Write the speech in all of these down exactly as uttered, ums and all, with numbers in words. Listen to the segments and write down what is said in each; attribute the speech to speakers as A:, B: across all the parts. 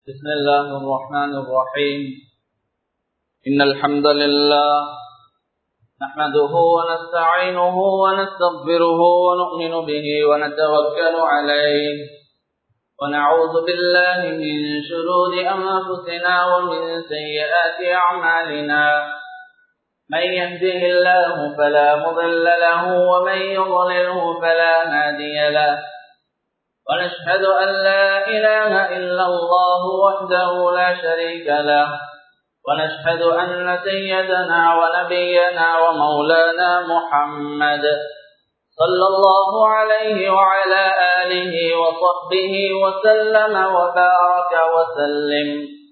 A: بسم الله الرحمن الرحيم إن الحمد لله نحمده ونستعينه ونستغفره ونؤمن به ونتوكل عليه ونعوذ بالله من شرور أنفسنا ومن سيئات أعمالنا من يهده الله فلا مضل له ومن يضلله فلا هادي له ونشهد أن لا إله إلا الله وحده لا شريك له ونشهد أن سيدنا ونبينا ومولانا محمد صلى الله عليه وعلى آله وصحبه وسلم وبارك وسلم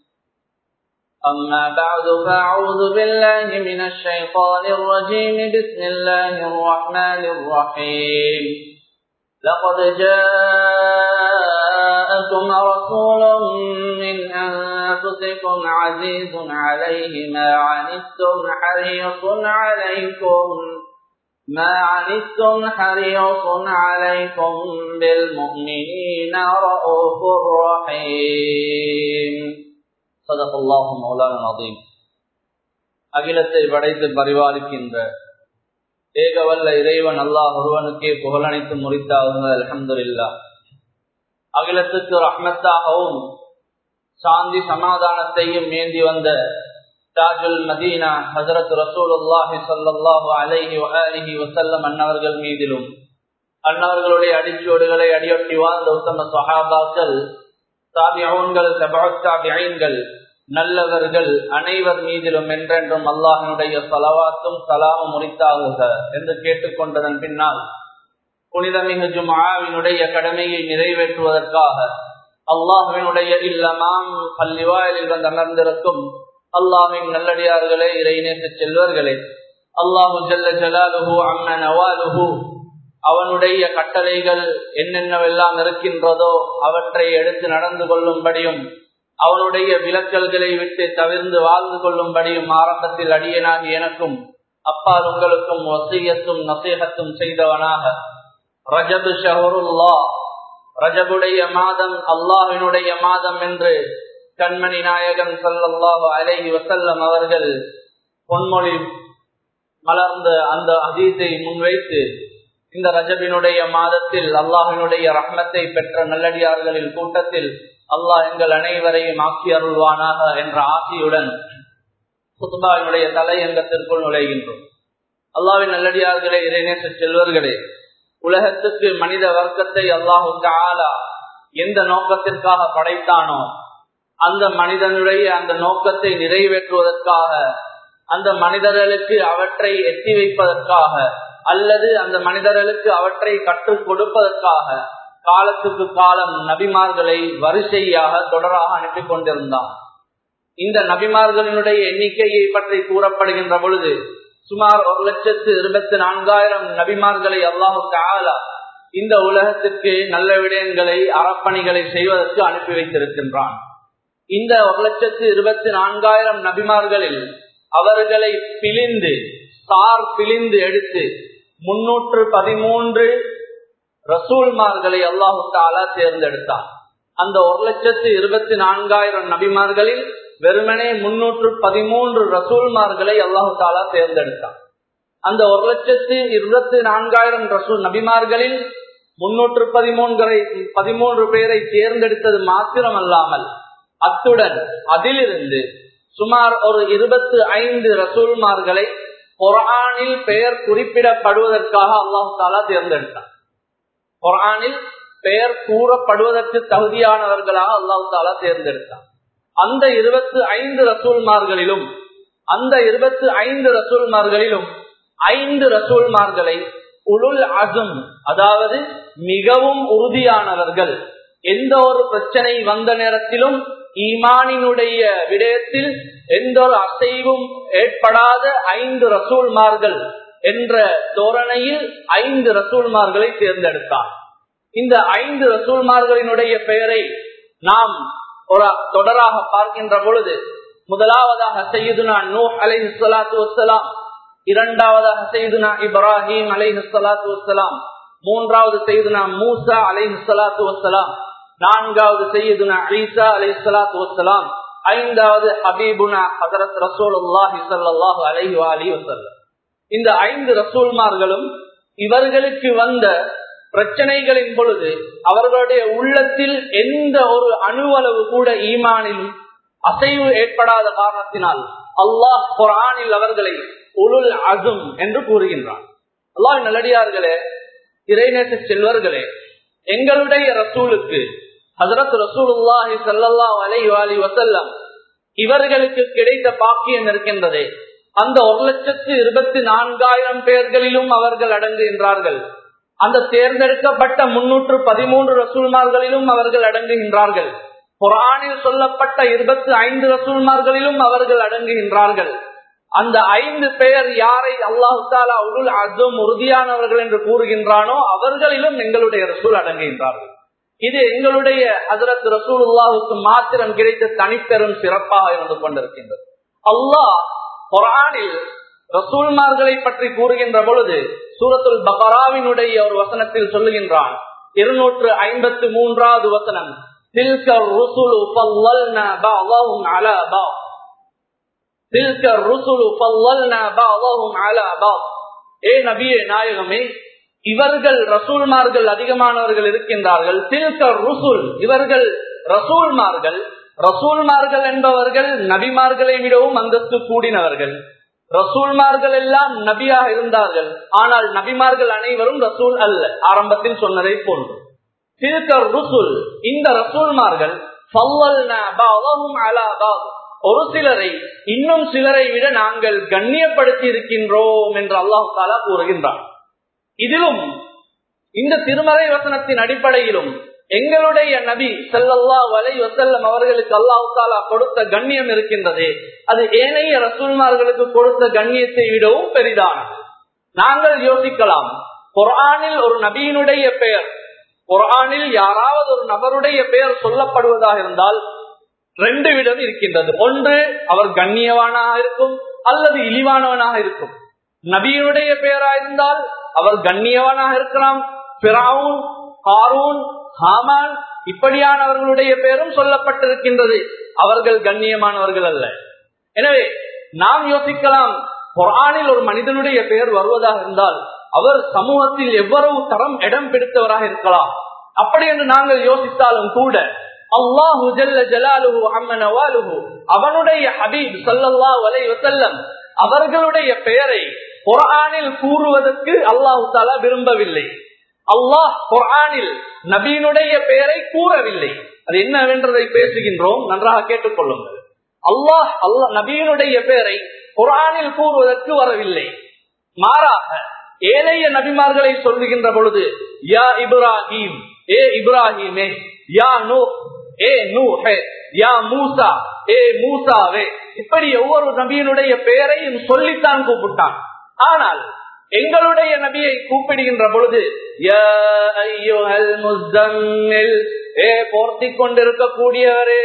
A: أما بعد فأعوذ بالله من الشيطان الرجيم بسم الله الرحمن الرحيم لقد جاءكم رسول من أنفسكم عزيز عليه ما عنتم حريص عليكم ما عنتم حريص عليكم بالمؤمنين رؤوف رحيم صدق الله مولانا العظيم. அகிலத்தை படைத்து பரிபாலிக்கின்ற ஏகவல்ல இறைவன் அல்லாஹ் ஒருவனுக்கே புகழனைத்து முறித்தாக அல்ஹம்துலில்லாஹ். அகிலத்துக்கு ரஹ்மத்தாகவும் சாந்தி சமாதானத்தையும் ஏந்தி வந்த தாஜுல் மதீனா ஹஜ்ரத் ரசூலுல்லாஹி ஸல்லல்லாஹு அலைஹி வஆலிஹி வஸல்லம் அன்னவர்கள் மீதிலும் அன்னவர்களுடைய அடிச்சோடுகளை அடியொட்டி வாழ்ந்த உத்தம ஸஹாபாக்கள், தாபிஊன்கள், தபஅத் தாபிஈன்கள், நல்லவர்கள் அனைவர் மீதிலும் என்றென்றும் அல்லாஹினுடைய ஸலவாத்தும் ஸலாமும் உரித்தாகுக என்று கேட்டுக்கொண்டதன் பின்னால் புனிதமிகு ஜும்ஆவினுடைய கடமையை நிறைவேற்றுவதற்காக அல்லாஹ்வினுடைய இல்லமாம் பள்ளிவாயிலில் வந்து அமர்ந்திருக்கும் அல்லாஹ்வின் நல்லடியார்களே, இறைநேச செல்வர்களே, அல்லாஹு ஜல்ல ஜலாலுஹு அம்ம நவாலுஹு அவனுடைய கட்டளைகள் என்னென்னவெல்லாம் இருக்கின்றதோ அவற்றை எடுத்து நடந்து கொள்ளும்படியும் அவனுடைய விலக்கல்களை விட்டு தவிர்ந்து வாழ்ந்து கொள்ளும்படியும் ஆரம்பத்தில் அடியனாகி எனக்கும் அப்பால் உங்களுக்கும் வசியத்தும் நசீஹத்தும் செய்தவனாக ரஜபு ஷஹருல்லாஹ், ரஜபுடைய மாதம் அல்லாஹ்வினுடைய மாதம் என்று கண்மணி நாயகன் ஸல்லல்லாஹு அலைஹி வஸல்லம் அவர்கள் பொன்மொழி மலர்ந்த அந்த ஹதீஸை முன்வைத்து இந்த ரஜபினுடைய மாதத்தில் அல்லாஹ்வினுடைய ரஹ்மத்தை பெற்ற நல்லடியார்களின் கூட்டத்தில் அல்லாஹ் எங்கள் அனைவரையும் ஆக்கி அருள்வானாக என்ற ஆசையுடன் குத்பாவினுடைய தலையங்கத்திற்குள் நுழைகின்றோம். அல்லாஹ்வின் நல்லடியார்களே, இறைநேச செல்வர்களே, உலகத்துக்கு மனித வர்க்கத்தை அல்லாஹு தஆலா எந்த நோக்கத்திற்காக படைத்தானோ அந்த மனிதனுடைய அந்த நோக்கத்தை நிறைவேற்றுவதற்காக, அந்த மனிதர்களுக்கு அவற்றை எட்டி வைப்பதற்காக அல்லது அந்த மனிதர்களுக்கு அவற்றை கற்றுக் கொடுப்பதற்காக காலத்துக்கு காலம் நபிமார்களை வரிசையாக தொடராக அனுப்பி கொண்டிருந்தான். இந்த நபிமார்களினுடைய எண்ணிக்கையை பற்றி கூறப்படுகின்ற பொழுது சுமார் ஒரு லட்சத்து இருபத்தி நான்காயிரம் நபிமார்களை அல்லாஹு தஆலா இந்த உலகத்திற்கு நல்ல விடயங்களை அறப்பணிகளை செய்வதற்கு அனுப்பி வைத்திருக்கின்றான். இந்த ஒரு லட்சத்து இருபத்தி நான்காயிரம் நபிமார்களில் அவர்களை பிழிந்து சார் பிழிந்து எடுத்து முன்னூற்று பதிமூன்று ரசூல்மார்களை அல்லாஹு தஆலா தேர்ந்தெடுத்தார். அந்த ஒரு லட்சத்து இருபத்தி நான்காயிரம் நபிமார்களில் வெறுமனே முன்னூற்று பதிமூன்று ரசூல்மார்களை அல்லாஹு தஆலா தேர்ந்தெடுத்தார். அந்த ஒரு லட்சத்து இருபத்தி நான்காயிரம் ரசூல் நபிமார்களில் முன்னூற்று பதிமூன்றை பதிமூன்று பேரை தேர்ந்தெடுத்தது மாத்திரமல்லாமல் அத்துடன் அதிலிருந்து சுமார் ஒரு இருபத்தி ஐந்து ரசூல்மார்களை குர்ஆனில் பெயர் குறிப்பிடப்படுவதற்காக அல்லாஹு தஆலா தேர்ந்தெடுத்தார். குர்ஆனில் பெயர் கூறப்படுவதற்கு தகுதியானவர்களாக அல்லாஹ் தஆலா தேர்ந்தெடுத்தார். அந்த இருபத்தி ஐந்து ரசூல்மார்களிலும் அந்த இருபத்தி ஐந்து ரசூல்மார்களிலும் ஐந்து ரசூல்மார்களை உலுல் அஸம், அதாவது மிகவும் உறுதியானவர்கள், எந்த ஒரு பிரச்சனை வந்த நேரத்திலும் ஈமானினுடைய விடயத்தில் எந்த ஒரு அசைவும் ஏற்படாத ஐந்து ரசூல்மார்கள் என்ற தோரணையில் ஐந்து ரசூல்மார்களை தேர்ந்தெடுத்தார். இந்த ஐந்து ரசூல்மார்களினுடைய பெயரை நாம் ஒரு தொடராக பார்க்கின்ற பொழுது முதலாவதாக சய்யிதுனா நூஹ் அலைஹிஸ்ஸலாத்து வஸ்ஸலாம், இரண்டாவதாக சய்யிதுனா இப்ராஹிம் அலைஹிஸ்ஸலாத்து வஸ்ஸலாம், மூன்றாவது சய்யிதுனா மூசா அலைஹிஸ்ஸலாத்து வஸ்ஸலாம், நான்காவது சையதுனா ஈசா அலைஹிஸ்ஸலாத்து வஸ்ஸலாம், ஐந்தாவது ஹபீபுனா ஹஜ்ரத் ரசூலுல்லாஹி ஸல்லல்லாஹு அலைஹி வஆலிஹி வஸல்லம். இந்த ஐந்து ரசூல்மார்களும் இவர்களுக்கு வந்த பிரச்சனைகளின் பொழுது அவர்களுடைய உள்ளத்தில் எந்த ஒரு அணுவளவு கூட ஈமானிலும் அசைவு ஏற்படாத காரணத்தினால் அல்லாஹ் குர்ஆனில் அவர்களை உலுல் அஸம் என்று கூறுகின்றான். அல்லாஹ் நல்லடியார்களே, இறைநேச செல்வர்களே, எங்களுடைய ரசூலுக்கு ஹஜ்ரத் ரசூலுல்லாஹி ஸல்லல்லாஹு அலைஹி வஆலிஹி வஸல்லம் இவர்களுக்கு கிடைத்த பாக்கியம் இருக்கின்றதே, அந்த ஒரு லட்சத்து இருபத்தி நான்காயிரம் பேர்களிலும் அவர்கள் அடங்குகின்றார்கள். அந்த தேர்ந்தெடுக்கப்பட்ட முன்னூற்று பதிமூன்று ரசூல்மார்களிலும் அவர்கள் அடங்குகின்றார்கள். குர்ஆனில் சொல்லப்பட்ட இருபத்தி ஐந்து ரசூல்மார்களிலும் அவர்கள் அடங்குகின்றார்கள். அந்த ஐந்து பெயர் யாரை அல்லாஹ் தஆலா உலுல் அஸம் உறுதியானவர்கள் என்று கூறுகின்றானோ அவர்களிலும் எங்களுடைய ரசூல் அடங்குகின்றார்கள். இது எங்களுடைய ஹஜ்ரத் ரசூலுல்லாஹுக்கு மாத்திரம் கிடைத்த தனிப்பெரும் சிறப்பாக இருந்து கொண்டிருக்கின்றது. அல்லாஹ் குர்ஆனில் ரசூல்மார்களை பற்றி கூறுகின்ற பொழுது சூரத்துல் பக்ராவினுடைய ஒரு வசனத்தில் சொல்லுகின்றான். இருநூற்று ஐம்பத்தி மூன்றாவது வசனம், தில்க ருசுலு ஃபல்லல்னா பஅதஹும் அலா பஅத், தில்க ருசுலு ஃபல்லல்னா பஅதஹும் அலா பஅத். ஏ நபியே நாயகமே, இவர்கள் ரசூல்மார்கள் அதிகமானவர்கள் இருக்கின்றார்கள். தில்க ருசுல், இவர்கள் ரசூல்மார்கள். ரசூல்மார்கள் என்பவர்கள் நபிமார்களை விடவும் அந்தஸ்து கூடினவர்கள். ரசூல்மார்கள் எல்லாம் நபியாக இருந்தார்கள், ஆனால் நபிமார்கள் அனைவரும் ரசூல் அல்ல, ஆரம்பத்தில் சொன்னதை போன்று. தில்க ருசுல், இந்த ரசூல்மார்கள் ஃபல்லல்னா பஅதஹும் அலா பஅத், ஒரு சிலரை இன்னும் சிலரை விட நாங்கள் கண்ணியப்படுத்தி இருக்கின்றோம் என்று அல்லாஹ் தஆலா கூறுகின்றான். இதிலும் இந்த திருமறை வசனத்தின் அடிப்படையிலும் எங்களுடைய நபி ஸல்லல்லாஹு அலைஹி வஸல்லம் அவர்களுக்கு அல்லாஹ் தஆலா கொடுத்த கண்ணியம் இருக்கின்றதே, அது ஏனைய ரசூல்மார்களுக்கு கொடுத்த கண்ணியத்தை விடவும் பெரிதானது. நாங்கள் யோசிக்கலாம், குர்ஆனில் ஒரு நபியினுடைய பெயர், குர்ஆனில் யாராவது ஒரு நபருடைய பெயர் சொல்லப்படுவதாக இருந்தால் ரெண்டு விதம் இருக்கின்றது. ஒன்று, அவர் கண்ணியவானாக இருக்கும் அல்லது இழிவானவனாக இருக்கும். நபியினுடைய பெயராயிருந்தால் அவர் கண்ணியவானாக இருக்கலாம். ஃபிரௌன், காரூன், ஹாமான் இப்படியானவர்களுடைய பெயரும் சொல்லப்பட்டிருக்கின்றது, அவர்கள் கண்ணியமானவர்கள் அல்ல. எனவே நாம் யோசிக்கலாம், குர்ஆனில் ஒரு மனிதனுடைய பெயர் வருவதாக இருந்தால் அவர் சமூகத்தில் எவ்வளவு தரம் இடம் பிடித்தவராக இருக்கலாம். அப்படி என்று நாங்கள் யோசித்தாலும் கூட அல்லாஹு ஜல்ல ஜலாலுஹு அம்ம நவாலுஹு, அவனுடைய ஹபீப் ஸல்லல்லாஹு அலைஹி வஸல்லம் அவர்களுடைய பெயரை குர்ஆனில் கூறுவதற்கு அல்லாஹ் தஆலா விரும்பவில்லை. அல்லாஹ் குர்ஆனில் நபியினுடைய பெயரை கூறவில்லை. அது என்னவென்றதை பேசுகின்றோம், நன்றாக கேட்டுக்கொள்ளுங்கள். அல்லாஹ் அல்லாஹ் நபியினுடைய பெயரை குர்ஆனில் கூறுவதற்கு வரவில்லை. மாறாக ஏனைய நபிமார்களை சொல்லுகின்ற பொழுது யா இப்ராஹிம், ஏ இப்ராஹிமே, யா நூஹ், ஏ நூஹே, யா மூசா, ஏ மூசாவே, இப்படி ஒவ்வொரு நபியினுடைய பெயரையும் சொல்லித்தான் கூப்பிட்டான். ஆனால் எங்களுடைய நபியை கூப்பிடுகின்ற பொழுது யா அய்யுஹல் முஸ்தம்மில், ஏ போர்த்திக் கொண்டிருக்கக்கூடியவரே,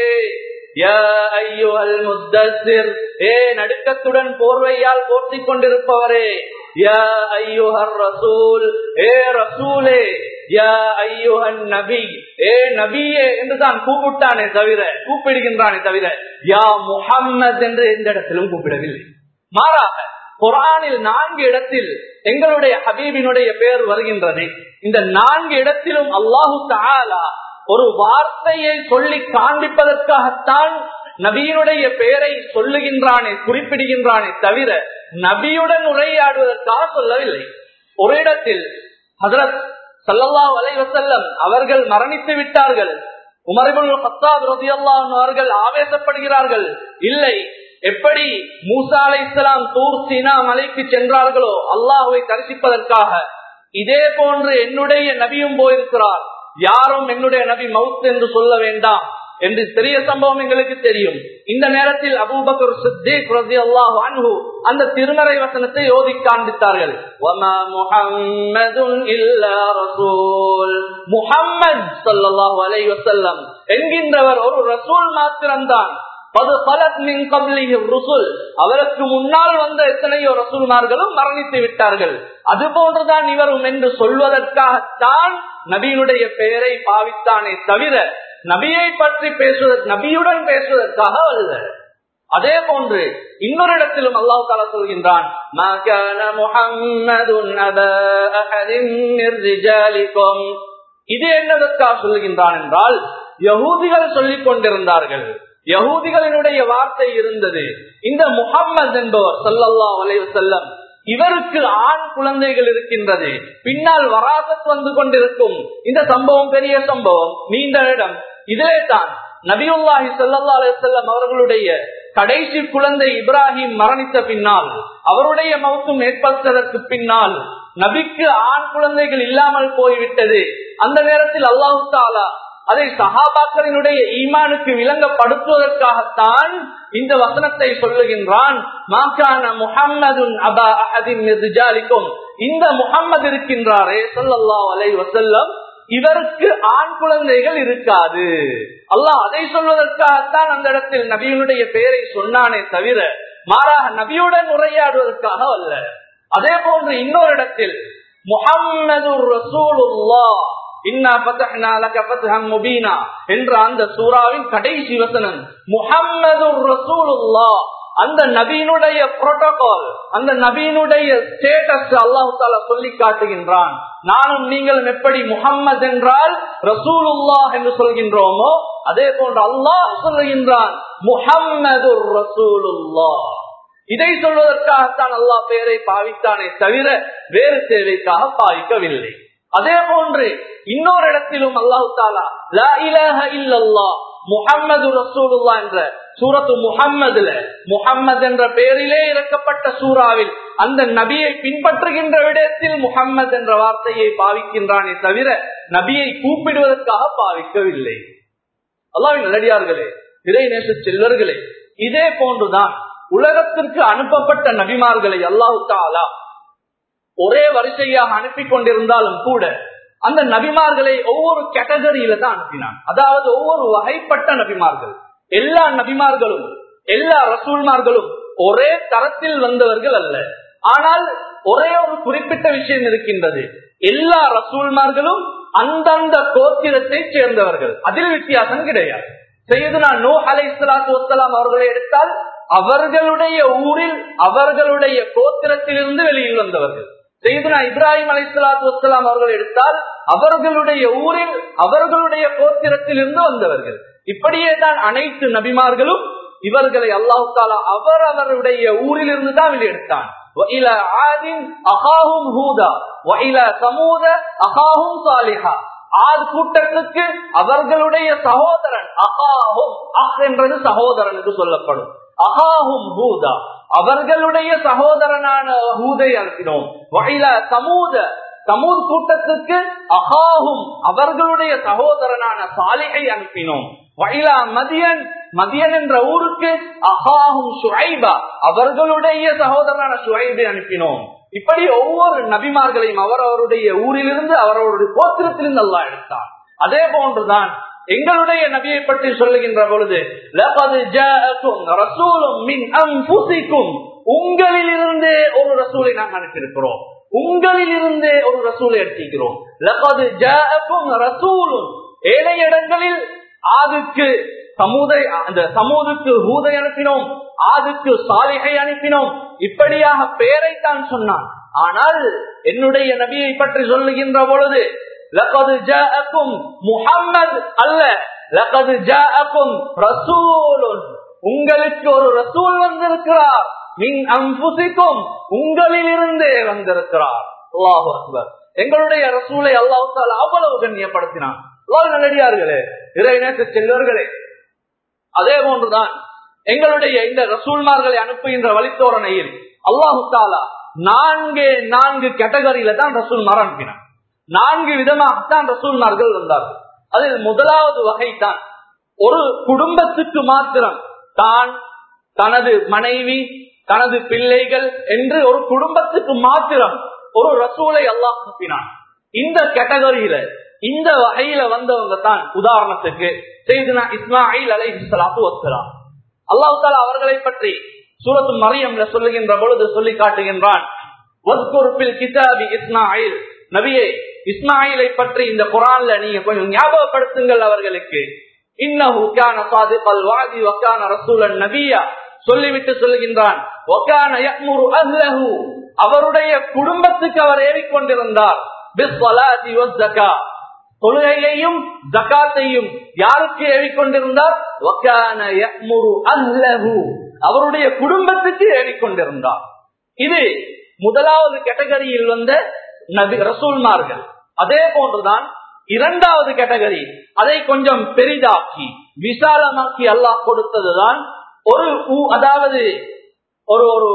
A: யா அய்யுஹல் முத்தஸ்ஸிர், ஏ நடுக்கத்துடன் போர்வையால் போர்த்திக் கொண்டிருப்பவரே, யா அய்யுஹர் ரசூல், ஏ ரசூலே, யா அய்யுஹன் நபி, ஏ நபியே என்றுதான் கூப்பிட்டானே தவிர கூப்பிடுகின்றானே தவிர யா முஹம்மது என்று எந்த இடத்திலும் கூப்பிடவில்லை. மாறாக குர்ஆனில் நான்கு இடத்தில் எங்களுடைய ஹபீபினுடைய பெயர் வருகின்றது. இந்த நான்கு இடத்திலும் அல்லாஹு தஆலா ஒரு வார்த்தையை சொல்லி காண்பிப்பதற்காகத்தான் நபியினுடைய பெயரை சொல்லுகின்றானே, குறிப்பிடுகின்றானே தவிர நபியுடன் உரையாடுவதற்காக சொல்லவில்லை. ஒரு இடத்தில் ஹஜ்ரத் ஸல்லல்லாஹு அலைஹி வஸல்லம் அவர்கள் மரணித்து விட்டார்கள். உமர் இப்னு கத்தாப் ரலியல்லாஹு அன்ஹு அவர்கள் ஆவேசப்படுகிறார்கள். இல்லை, எப்படி மூசா அலைஹிஸ்ஸலாம் தூர் சீனா மலைக்கு சென்றார்களோ அல்லாஹ்வை தரிசிப்பதற்காக, இதே போன்று என்னுடைய நபியும் போயிருக்கிறார், யாரும் என்னுடைய நபி மவுத் என்று சொல்ல வேண்டாம் என்று பெரிய சம்பவம் எங்களுக்கு தெரியும். இந்த நேரத்தில் அபூபக்கர் சித்தீக் ரலியல்லாஹு அன்ஹு அந்த திருமறை வசனத்தை ஓதி காண்பித்தார்கள். வமா முஹம்மதுன் இல்லா ரசூல், முஹம்மது ஸல்லல்லாஹு அலைஹி வஸல்லம் என்கின்றவர் ஒரு ரசூல் மாத்திரம்தான். அவருக்கு முன்னால் வந்த எத்தனையோ ரசூல்மார்களும் மரணித்து விட்டார்கள், அது போன்றுதான் இவரும் என்று சொல்வதற்காகத்தான் நபியினுடைய பெயரை பாவித்தானே தவிர நபியை பற்றி பேசுவதற்கு, நபியுடன் பேசுவதற்காக அல்ல. அதே போன்று இன்னொரு இடத்திலும் அல்லாஹ் தஆலா சொல்கின்றான், மா கான முஹம்மதுன் அபா அஹதின் மிர் ரிஜாலிக்கும். இது என்னதற்காக சொல்கின்றான் என்றால், யஹூதிகள் சொல்லிக் கொண்டிருந்தார்கள், யஹூதிகளினுடைய வார்த்தை இருந்தது, இந்த முஹம்மது என்பவர் ஸல்லல்லாஹு அலைஹி வஸல்லம் இவருக்கு ஆண் குழந்தைகள் இருக்கின்றது, பின்னால் வராசத் வந்து கொண்டிருக்கும். இந்த சம்பவம் பெரிய சம்பவம், நீண்ட இடம். இதிலே தான் நபியுல்லாஹி ஸல்லல்லாஹு அலைஹி வஸல்லம் அவர்களுடைய கடைசி குழந்தை இப்ராஹிம் மரணித்த பின்னால், அவருடைய மௌத்தும் ஏற்பட்டதற்கு பின்னால் நபிக்கு ஆண் குழந்தைகள் இல்லாமல் போய்விட்டது. அந்த நேரத்தில் அல்லாஹ் தஆலா அதை சஹாபாக்களினுடைய ஈமானுக்கு விளங்கப்படுத்துவதற்காகத்தான் இந்த வசனத்தை சொல்லுகின்றான். மாகான முஹம்மதுன் அபா அஹதின் மிர் ரிஜாலிக்கும். இந்த முஹம்மது இருக்கின்றாரே ஸல்லல்லாஹு அலைஹி வஸல்லம், இவருக்கு ஆண் குழந்தைகள் இருக்காது. அல்லாஹ் அதை சொல்வதற்காகத்தான் அந்த இடத்தில் நபியுடைய பெயரை சொன்னானே தவிர மாறாக நபியுடன் உரையாடுவதற்காக அல்ல. அதே போன்று இன்னொரு இடத்தில் முஹம்மதுர் ரசூலுல்லாஹ் இன்னா ஃபதஹ்னா லக ஃபத்ஹன் முபீனா என்ற அந்த சூராவின் கடைசி வசனம் முஹம்மதுர் ரசூலுல்லாஹ். அந்த நபியினுடைய புரோட்டோகால், அந்த நபியினுடைய ஸ்டேட்டஸ் அல்லாஹ் தஆலா சொல்லி காட்டுகின்றான். நானும் நீங்களும் எப்படி முஹம்மது என்றால் ரசூலுல்லாஹ் என்று சொல்கின்றோமோ, அதே போன்று அல்லாஹ் சொல்லுகின்றான் முஹம்மதுர் ரசூலுல்லாஹ். இதை சொல்வதற்காகத்தான் அல்லாஹ் பெயரை பாவித்தானே தவிர வேறு தேவைக்காக பாவிக்கவில்லை. அதே போன்று இன்னொரு இடத்திலும் அல்லாஹ் தஆலா லா இலாஹ இல்லல்லாஹ் முஹம்மது ரசூலுல்லாஹ் என்ற சூரத்து முஹம்மதுல, முஹம்மது என்ற பெயரிலே இறக்கப்பட்ட சூறாவில் அந்த நபியை பின்பற்றுகின்ற விடத்தில் முஹம்மது என்ற வார்த்தையை பாவிக்கின்றானே தவிர நபியை கூப்பிடுவதற்காக பாவிக்கவில்லை. அல்லாஹ்வின் நல்லடியார்களே, இறைநேச செல்வர்களே, இதே போன்றுதான் உலகத்திற்கு அனுப்பப்பட்ட நபிமார்களை அல்லாஹ் தஆலா ஒரே வரிசையாக அனுப்பி கொண்டிருந்தாலும் கூட அந்த நபிமார்களை ஒவ்வொரு கேட்டகரியில தான் அனுப்பினான். அதாவது ஒவ்வொரு வகைப்பட்ட நபிமார்கள். எல்லா நபிமார்களும் எல்லா ரசூல்மார்களும் ஒரே தரத்தில் வந்தவர்கள் அல்ல. ஆனால் ஒரே ஒரு குறிப்பிட்ட விஷயம் இருக்கின்றது, எல்லா ரசூல்மார்களும் அந்தந்த கோத்திரத்தை சேர்ந்தவர்கள், அதில் வித்தியாசம் கிடையாது. சையதுனா நூஹ் அலைஹிஸ்ஸலாத்து வஸ்ஸலாம் அவர்களை எடுத்தால் அவர்களுடைய ஊரில் அவர்களுடைய கோத்திரத்திலிருந்து வெளியில் வந்தவர்கள். சையதுனா இப்ராஹிம் அலைஹிஸ்ஸலாத்து வஸ்ஸலாம் அவர்கள் எடுத்தால் அவர்களுடைய ஊரில் அவர்களுடைய கோத்திரத்திலிருந்து வந்தவர்கள். இப்படியே தான் அனைத்து நபிமார்களும் இவர்களை அல்லாஹ் தஆலா அவர் அவருடைய ஊரிலிருந்து தான் வெளியெடுத்தான். وَإِلَى عَادٍ أَخَاهُمْ هُودًا وَإِلَى ثَمُودَ أَخَاهُمْ صَالِحًا. ஆத் கூட்டத்துக்கு அவர்களுடைய சகோதரன் அகாஹும், அஹ் என்றது சகோதரன் என்று சொல்லப்படும், அகாஹும் ஹூதா, அவர்களுடைய சகோதரனான ஹூதை அனுப்பினோம். வஇலா சமூத, சமூத் கூட்டத்துக்கு அகாஹும் அவர்களுடைய சகோதரனான சாலிஹை அனுப்பினோம். வஇலா மதியன், மதியன் என்ற ஊருக்கு அகாஹும் ஷுஐபா அவர்களுடைய சகோதரனான ஷுஐபை அனுப்பினோம். இப்படி ஒவ்வொரு நபிமார்களையும் அவர் அவருடைய ஊரிலிருந்து அவருடைய கோத்திரத்திலிருந்து அல்லாஹ் எடுத்தார். அதே போன்றுதான் எங்களுடைய நபியை பற்றி சொல்லுகின்ற பொழுது லகத் ஜாஅக்கும் ரசூலும் மின் அன்ஃபுசிக்கும், உங்களிலிருந்தே ஒரு ரசூலை நாங்கள் அனுப்பியிருக்கிறோம், உங்களிலிருந்தே ஒரு ரசூலை எடுத்திருக்கிறோம். லகத் ஜாஅக்கும் ரசூலும், ஏனைய இடங்களில் ஆதுக்கு சமூதை, அந்த சமூதுக்கு ஹூதை அனுப்பினோம், ஆதுக்கு சாலிஹை அனுப்பினோம், இப்படியாக பெயரைத்தான் சொன்னான். ஆனால் என்னுடைய நபியை பற்றி சொல்லுகின்ற பொழுது லகத் ஜாஅக்கும் முஹம்மது அல்ல, லகத் ஜாஅக்கும் ரசூலுன், உங்களுக்கு ஒரு ரசூல் வந்திருக்கிறார், மின் அன்ஃபுசிக்கும், உங்களிலிருந்தே வந்திருக்கிறார். அல்லாஹு அக்பர். எங்களுடைய ரசூலை அல்லாஹ் தஆலா அவ்வளவு கண்ணியப்படுத்தினான். அல்லாஹ் நல்லடியார்களே, இறைநேச செல்வர்களே, அதே போன்றுதான் எங்களுடைய இந்த ரசூல்மார்களை அனுப்புகின்ற வழித்தோரணையில் அல்லாஹு தஆலா நான்கு நான்கு கேட்டகரியில தான் ரசூல்மார் அனுப்பினார். நான்கு விதமாகத்தான் ரசூல்மார்கள் வந்தார்கள். அதில் முதலாவது வகை தான் ஒரு குடும்பத்துக்கு மாத்திரம் தான், தனது மனைவி, தனது பிள்ளைகள் என்று ஒரு குடும்பத்துக்கு மாத்திரம் ஒரு ரசூலை அல்லாஹ் அனுப்பினான். இந்த கேட்டகரியில இந்த வகையில வந்தவங்க தான் உதாரணத்துக்கு சையதுனா இஸ்மாயில் அலைஹிஸ்ஸலாத்து வஸ்ஸலாம். அல்லாஹ் தஆலா அவர்களை பற்றி சூரத்து மரியம்ல சொல்லுகின்ற பொழுது சொல்லி காட்டுகின்றான், வஸ்குர் ஃபில் கிதாபி இஸ்மாயில், நபியே இஸ்மாயிலை பற்றி இந்த குர்ஆன்ல நீங்க கொஞ்சம் ஞாபகப்படுத்துங்கள் அவர்களுக்கு. இன்னஹு கான சாதிகல் வஅதி வ கான ரசூலன் நபியா சொல்லிவிட்டு சொல்கின்றான் வ கான யஅமுரு அஹ்லஹு அவருடைய குடும்பத்துக்கு அவர் ஏறிக்கொண்டிருந்தார் பிஸ்ஸலாத்தி வஸ் ஸகாத் தொழுகையையும் ஜகாத்தையும் யாருக்கு ஏறிக்கொண்டிருந்தார் வ கான யஅமுரு அஹ்லஹு அவருடைய குடும்பத்துக்கு ஏறிக்கொண்டிருந்தார். இது முதலாவது கேட்டகரியில் வந்த நபி ரசூல்மார்கள். அதே போன்றுதான் இரண்டாவது கேட்டகரி, அதை கொஞ்சம் பெரிதாக்கி விசாலமாக்கி அல்லாஹ் கொடுத்ததுதான் ஒரு அதாவது ஒரு ஒரு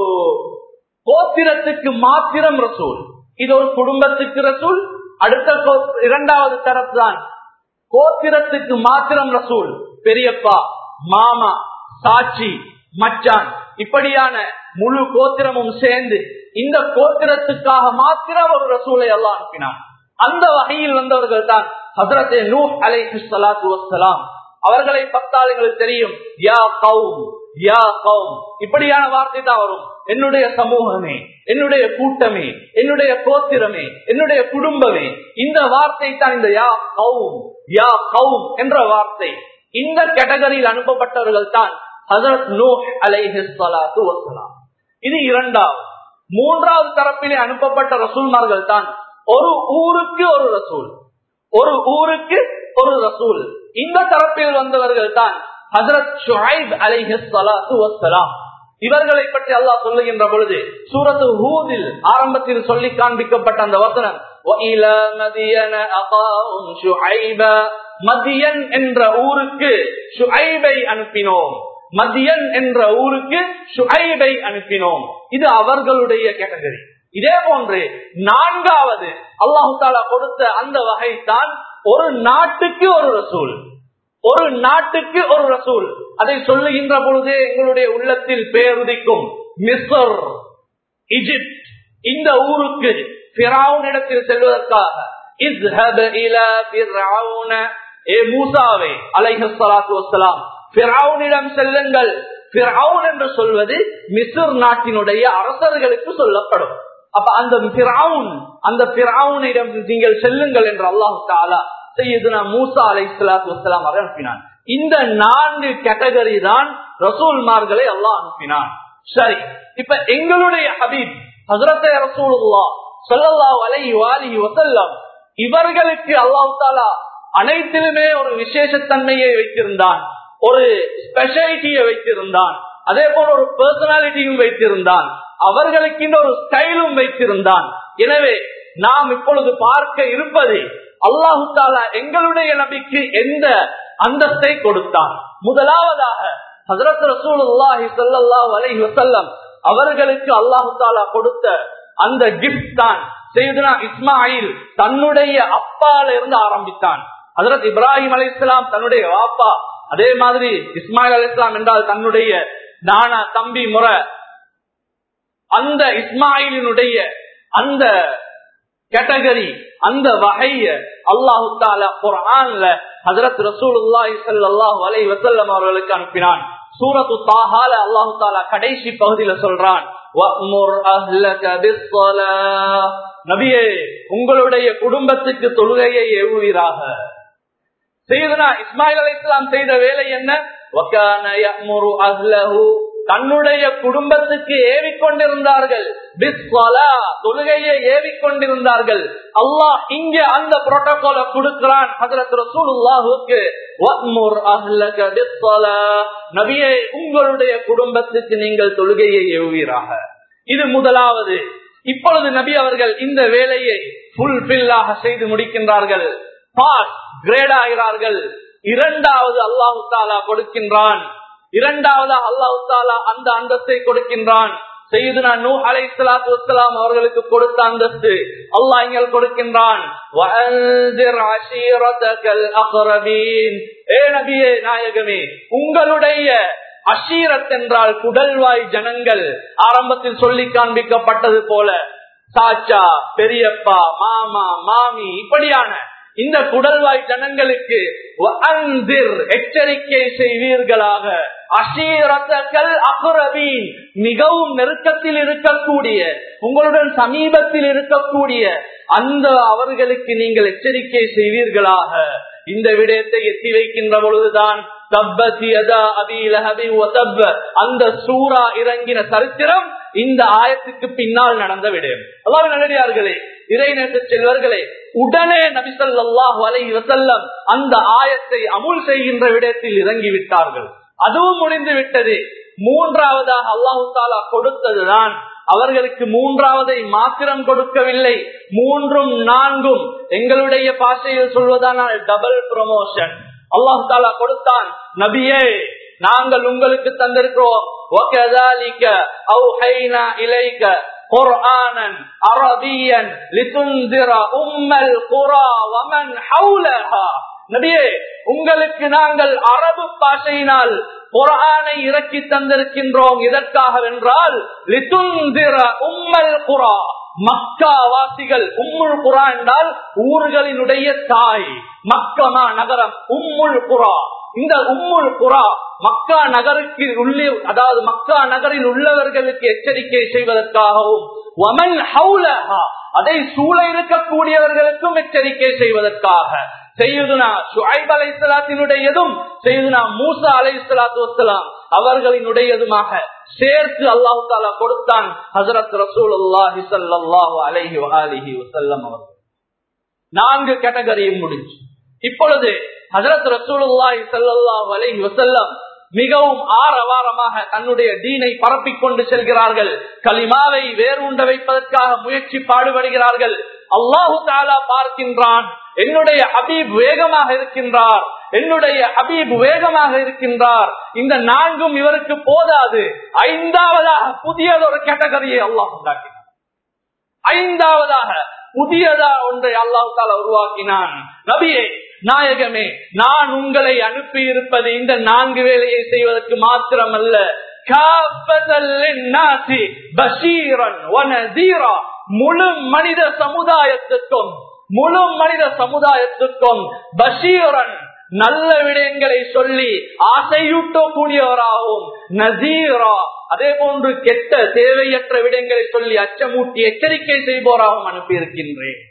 A: கோத்திரத்துக்கு மாத்திரம் ரசூல். இது ஒரு குடும்பத்துக்கு ரசூல். அடுத்த இரண்டாவது தரப்பு தான் கோத்திரத்துக்கு மாத்திரம் ரசூல். பெரியப்பா, மாமா, சாட்சி, மச்சான், இப்படியான முழு கோத்திரமும் சேர்ந்து இந்த கோத்திரத்துக்காக மாத்திரம் ஒரு ரசூலை அல்லாஹ் அனுப்பினான். அந்த வகையில் வந்தவர்கள் தான் ஹஜ்ரத் நூஹ் அலைஹிஸ்ஸலாத்து வஸ்ஸலாம். அவர்களை பத்தால் எங்களுக்கு தெரியும், யா கௌம் யா கௌம் இப்படியான வார்த்தை தான் வரும். என்னுடைய சமூகமே, என்னுடைய கூட்டமே, என்னுடைய கோத்திரமே, என்னுடைய குடும்பமே, இந்த வார்த்தை தான் இந்த யா கௌம் யா கௌம் என்ற வார்த்தை. இந்த கேட்டகரியில் அனுப்பப்பட்டவர்கள் தான் ஹஜ்ரத் நூஹ் அலைஹிஸ்ஸலாத்து வஸ்ஸலாம். இது இரண்டாவது. மூன்றாவது தரப்பிலே அனுப்பப்பட்ட ரசூல்மார்கள் தான் ஒரு ஊருக்கு ஒரு ரசூல், ஒரு ஊருக்கு ஒரு ரசூல். இந்த தரப்பில் வந்தவர்கள் தான் ஹஜ்ரத் ஷுஐப் அலைஹிஸ்ஸலாத்து வஸ்ஸலாம். இவர்களை பற்றி அல்லாஹ் சொல்லுகின்ற பொழுது சூரத்து ஹூதில் ஆரம்பத்தில் சொல்லி காண்பிக்கப்பட்ட அந்த வசனம் வஇலா மதியன அகாஹும் ஷுஐபா மதியன் என்ற ஊருக்கு ஷுஐபை அனுப்பினோம். மதியன் என்ற ஊருக்கு ஷுஐபை அனுப்பினோம். இது அவர்களுடைய கேட்டகரி. இதே போன்று நான்காவது அல்லாஹு தஆலா கொடுத்த அந்த வகை தான் ஒரு நாட்டுக்கு ஒரு ரசூல், ஒரு நாட்டுக்கு ஒரு ரசூல். அதை சொல்லுகின்ற பொழுதே எங்களுடைய உள்ளத்தில் பேருதிக்கும். மிஸ்ர், ஈஜிப்ட், இந்த ஊருக்கு ஃபிரௌன் இடத்தில் செல்வதற்காக இஸ்ஹப் இலா ஃபிரௌன, ஏ மூசாவே அலைஹிஸ்ஸலாத்து வஸ்ஸலாம், ஃபிரௌனிடம் செல்லுங்கள். ஃபிரௌன் என்று சொல்வது மிஸ்ர் நாட்டினுடைய அரசர்களுக்கு சொல்லப்படும். அப்ப அந்த ஃபிரௌன், அந்த ஃபிரௌனிடம் நீங்கள் செல்லுங்கள் என்று அல்லாஹ் தஆலா சையதுனா மூசா அலைஹிஸ்ஸலாத்து வஸ்ஸலாம் அவர்கள் அனுப்பினான். இந்த நான்கு கேட்டகரி தான் ரசூல்மார்களை அல்லாஹ் அனுப்பினான். சரி, இப்ப எங்களுடைய ஹபீப் ஹஜ்ரத் ரசூலுல்லாஹ் ஸல்லல்லாஹு அலைஹி வஆலிஹி வஸல்லம் இவர்களுக்கு அல்லாஹ் தஆலா அனைத்திலுமே ஒரு விசேஷத்தன்மையை வைத்திருந்தான், ஒரு ஸ்பெஷாலிட்டியை வைத்திருந்தான், அதே போல ஒரு பர்சனாலிட்டியும் வைத்திருந்தான், அவர்களுக்கு ஒரு ஸ்டைலும் வைத்திருந்தான். எனவே நாம் இப்பொழுது பார்க்க இருப்பது அல்லாஹு தஆலா எங்களுடைய நபிக்கு எந்த அந்தஸ்தை கொடுத்தான். முதலாவதாக ஹஜ்ரத் ரசூலுல்லாஹி ஸல்லல்லாஹு அலைஹி வஸல்லம் அவர்களுக்கு அல்லாஹு தஆலா கொடுத்த அந்த கிஃப்ட் தான் சையதுனா இஸ்மாயில் தன்னுடைய அப்பால இருந்து ஆரம்பித்தான். ஹஜ்ரத் இப்ராஹிம் அலைஹிஸ்ஸலாம் தன்னுடைய வாப்பா, அதே மாதிரி இஸ்மாயில் அலைஹிஸ்ஸலாம் என்றால் தன்னுடைய நானா தம்பி முறை. அந்த இஸ்மாயிலினுடைய அந்த கேட்டகரி, அந்த வகைய அல்லாஹு தஆலா குர்ஆன்ல ஹஜ்ரத் ரசூலுல்லாஹி ஸல்லல்லாஹு அலைஹி வஸல்லம் அவர்களுக்கு அனுப்பினான். சூரத்து தாஹால அல்லாஹு தஆலா கடைசி பகுதியில சொல்றான், வஅமுர் அஹ்லக பிஸ்ஸலாஹ், நபியே உங்களுடைய குடும்பத்துக்கு தொழுகையை ஏவுவீராக. சையதுனா இஸ்மாயில் அலைஹிஸ்ஸலாம் செய்த வேலை என்ன? வகான யஅமுரு அஹ்லஹு, தன்னுடைய குடும்பத்துக்கு ஏவிக்கொண்டிருந்தார்கள். பிஸ்ஸலாஹ், தொழுகையை ஏவிக்கொண்டிருந்தார்கள். அல்லாஹ் இங்க அந்த புரோட்டோகால கொடுக்கிறான் ஹஜ்ரத் ரசூலுல்லாஹுக்கு. வஅமுர் அஹ்லக பிஸ்ஸலாஹ், நபியே உங்களுடைய குடும்பத்துக்கு நீங்கள் தொழுகையை ஏவுவீராக. இது முதலாவது. இப்பொழுது நபி அவர்கள் இந்த வேலையை ஃபுல்ஃபில்லாக செய்து முடிக்கின்றார்கள், பாஸ் கிரேட் ஆகிறார்கள். இரண்டாவது அல்லாஹு தஆலா கொடுக்கின்றான், இரண்டாவது அல்லாஹு தஆலா அந்த அந்தஸ்தை கொடுக்கின்றான். சையதுனா நூஹ் அலைஹிஸ்ஸலாத்து வஸ்ஸலாம் அவர்களுக்கு கொடுத்த அந்தஸ்து அல்லாஹ் இங்க கொடுக்கின்றான். வஅன்சிர் அஷீரதகல் அக்ரபீன், ஏ நபியே நாயகமே உங்களுடைய அஷீரத் என்றால் குடல்வாய் ஜனங்கள், ஆரம்பத்தில் சொல்லி காண்பிக்கப்பட்டது போல சாச்சா, பெரியப்பா, மாமா, மாமி, இப்படியான இந்த குடல்வாய் ஜனங்களுக்கு எச்சரிக்கை செய்வீர்களாக. அஷீரத்தல் அக்ரபீன், மிகவும் நெருக்கத்தில் இருக்கக்கூடிய, உங்களுடன் சமீபத்தில் இருக்கக்கூடிய அந்த அவர்களுக்கு நீங்கள் எச்சரிக்கை செய்வீர்களாக. இந்த விடயத்தை எத்தி வைக்கின்ற பொழுதுதான் அந்த சூரா இறங்கின சரித்திரம் இந்த ஆயத்துக்கு பின்னால் நடந்த விடயம். அல்லாஹ்வின் நல்லடியார்களே, இறைநேச செல்வர்களே, உடனே நபி ஸல்லல்லாஹு அலைஹி வஸல்லம் அந்த ஆயத்தை அமுல் செய்கின்ற விடயத்தில் இறங்கிவிட்டார்கள். அதுவும் முடிந்து விட்டது. மூன்றாவதாக அல்லாஹு தஆலா கொடுத்ததுதான். அவர்களுக்கு மூன்றாவதை மாத்திரம் கொடுக்கவில்லை, மூன்றும் நான்கும் எங்களுடைய பாஷையில் சொல்வதான டபுள் ப்ரமோஷன் அல்லாஹு தஆலா கொடுத்தான். நபியே, நாங்கள் உங்களுக்கு தந்திருக்கிறோம். وَكَذَلِكَ أَوْحَيْنَا إِلَيْكَ قُرْآنًا عَرَبِيًّا لِتُنذِرَ أُمَّ الْقُرَى وَمَنْ حَوْلَهَا. நபியே, உங்களுக்கு நாங்கள் அரபு பாஷையினால் குர்ஆனை இறக்கி தந்திருக்கின்றோம். எதற்காகவென்றால் லிதுன்திர உம்மல் குரா, மக்கா வாசிகள். உம்முல் குரா என்றால் ஊர்களினுடைய தாய், மக்கமா நகரம் உம்முல் குரா. இந்த உம்முல் குரா மக்கா நகருக்கு உள்ளே, அதாவது மக்கா நகரில் உள்ளவர்களுக்கு எச்சரிக்கை செய்வதற்காகவும், வமன் ஹவுலஹா, அதை சூழ இருக்கக்கூடியவர்களுக்கும் எச்சரிக்கை செய்வதற்காக சையதுனா ஷுஐப் அலைஹிஸ்ஸலாத்தினுடையதும் சையதுனா மூசா அலைஹிஸ்ஸலாத்து வஸ்ஸலாம் அவர்களினுடையதுமாக சேர்த்து அல்லாஹ் தஆலா கொடுத்தான் ஹஜ்ரத் ரசூலுல்லாஹி ஸல்லல்லாஹு அலைஹி வஆலிஹி வஸல்லம் அவர்கள். நான்கு கேட்டகரியும் முடிஞ்சு. இப்பொழுது ஹஜ்ரத் ரசூலுல்லாஹி ஸல்லல்லாஹு அலைஹி வஸல்லம் மிகவும் ஆரவாரமாக தன்னுடைய தீனை பரப்பிக் கொண்டு செல்கிறார்கள். கலிமாவை வேரூண்ட வைப்பதற்காக முயற்சி பாடுபடுகிறார்கள். அல்லாஹு தஆலா பார்க்கின்றான், என்னுடைய ஹபீப் வேகமாக இருக்கின்றார், என்னுடைய ஹபீப் வேகமாக இருக்கின்றார். இந்த நான்கும் இவருக்கு போதாது. ஐந்தாவதாக புதியதொரு கேட்டகரியை அல்லாஹ் உண்டாக்கினார். ஐந்தாவதாக புதியதா ஒன்றை அல்லாஹ் தஆலா உருவாக்கினான். நபியே, நாயகமே, நான் உங்களை அனுப்பி இருப்பது இந்த நான்கு வேலையை செய்வதற்கு மாத்திரமல்ல, முழு மனித சமுதாயத்துக்கும் முழு மனித சமுதாயத்துக்கும் பஷீரன், நல்ல விடயங்களை சொல்லி ஆசையூட்டக்கூடியவராகவும், நசீரா, அதே போன்று கெட்ட தேவையற்ற விடயங்களை சொல்லி அச்சமூட்டி எச்சரிக்கை செய்வோராகவும் அனுப்பி இருக்கின்றேன்.